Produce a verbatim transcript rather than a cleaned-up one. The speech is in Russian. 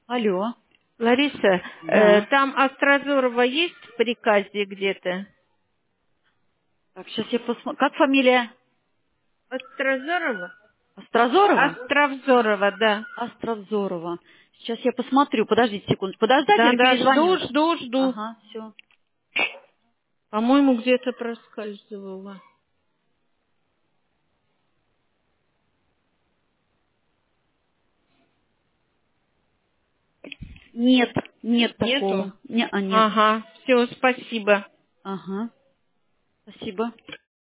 Алло. Лариса, Да. э, там Острозорова есть в приказе где-то? Так, сейчас я посмотрю. Как фамилия? Острозорова? Острозорова? Островзорова, да. Островзорова. Сейчас я посмотрю. Подождите секунду. Подождать Да, или да, жду, перезвоню? жду, жду. Ага, все. По-моему, где-то проскальзывала. Нет, нет Нету? такого. Не, а нет. Ага, все, спасибо. Ага. Спасибо.